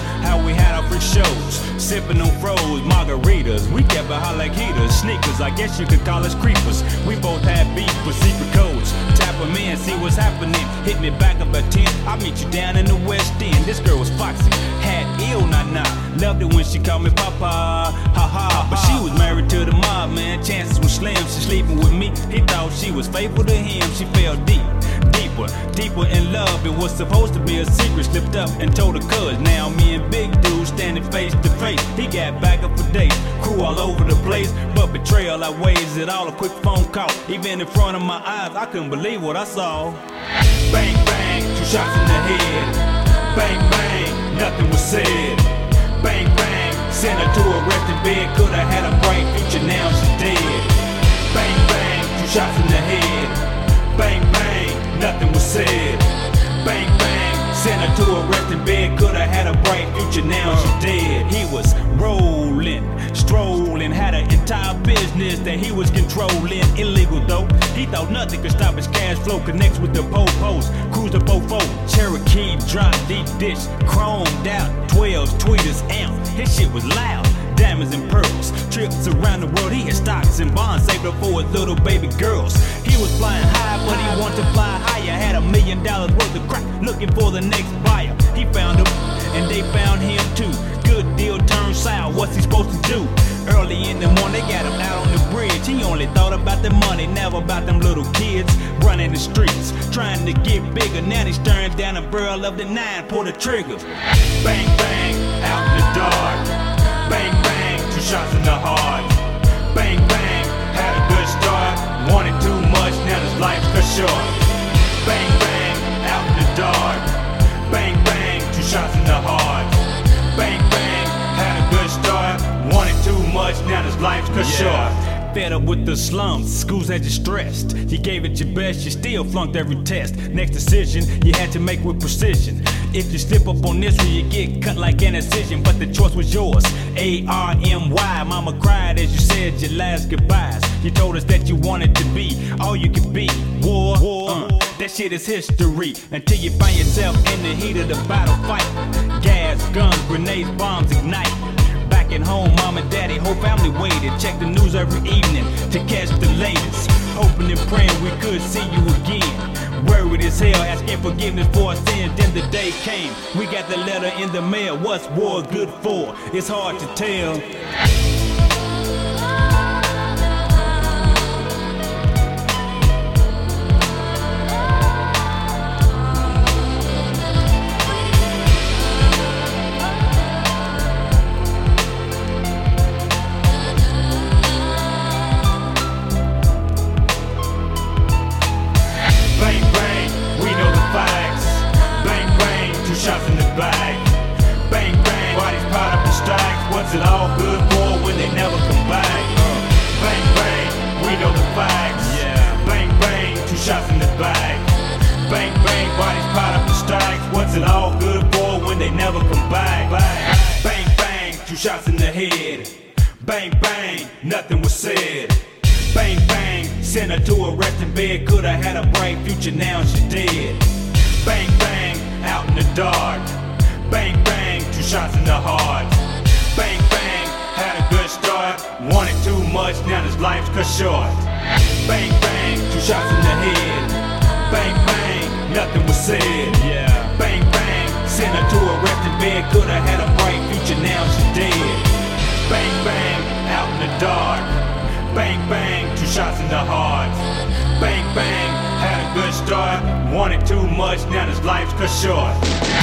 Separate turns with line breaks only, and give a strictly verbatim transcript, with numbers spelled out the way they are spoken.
how we had our freak shows, sipping on froze margaritas. We kept it hot like heaters, sneakers, I guess you could call us creepers. We both had beef with secret codes. Tap them in, see what's happening. Hit me back up at ten, I'll meet you down in the West End. This girl was foxy, had ill nah nah. Loved it when she called me Papa, ha ha. But she was married to the mob, man, chances were slim. She sleeping with me, he thought she was faithful to him. She fell deep, deeper, deeper in love. It was supposed to be a secret, slipped up and told her cuz. Now me and big dude standing face to face. He got back up for days, crew all over the place, but betrayal outweighs it all. A quick phone call, even in front of my eyes, I couldn't believe what I saw. Bang bang, two shots in the head. Bang bang, nothing was said. Bang bang, sent her to a resting bed. Coulda had a bright future, now she's dead. Bang bang, two shots in the head. Bang bang, nothing was said. Bang bang, sent her to a resting bed. Coulda had a bright future, now she's dead. He was rolling, strolling, had an entire business that he was controlling. Illegal though, he thought nothing could stop his cash flow. Connects with the po-pos, cruise the fofo, Cherokee, drop deep dish, chromed out, twelves, tweeters, amp. His shit was loud, diamonds and pearls. Trips around the world, he had stocks and bonds saved up for his little baby girls. He was flying high, but he wanted to fly higher. Had a million dollars worth of crack, looking for the next buyer. He found them, and they found him too. Good deal turned sour, what's he supposed to do? Early in the morning, they got him out on the bridge. He only thought about the money, never about them little kids running the streets, trying to get bigger. Now he's staring down a barrel of the nine, pull the trigger. Bang bang, out in the dark. Bang bang, two shots in the heart. Bang bang, had a good start. Wanted too much, now his life's cut short. Bang bang, out in the dark. Bang bang, two shots in the heart. Bang bang, had a good start. Wanted too much, now his life's cut yeah. short. Fed up with the slums, schools had you stressed. You gave it your best, you still flunked every test. Next decision, you had to make with precision. If you slip up on this one, you get cut like an incision. But the choice was yours, A R M Y. Mama cried as you said your last goodbyes. You told us that you wanted to be all you could be. War, war, uh, that shit is history. Until you find yourself in the heat of the battle fight. Gas, guns, grenades, bombs ignite. Back at home, mom and daddy, whole family waited. Check the news every evening to catch the latest. Hoping and praying we could see you again. Worried as hell, asking forgiveness for our sins. Then the day came, we got the letter in the mail. What's war good for? It's hard to tell. Shots in the bag, bang bang, bodies piled up in stacks. What's it all good for when they never come back? Uh, bang bang, we know the facts. Yeah. Bang bang, two shots in the bag. Bang bang, bodies piled up in stacks. What's it all good for when they never come back? Bang bang, bang, two shots in the head. Bang bang, nothing was said. Bang bang, sent her to a resting bed. Coulda had a bright future, now she's dead. Bang bang, out in the dark. Bang bang, two shots in the heart. Bang bang, had a good start. Wanted too much, now his life's cut short. Bang bang, two shots in the head. Bang bang, nothing was said. Yeah. Bang bang, sent her to a resting bed. Coulda had a bright future, now she's dead. Bang bang, out in the dark. Bang bang, two shots in the heart. Bang bang, had a good start. Wanted too much, now his life's cut short.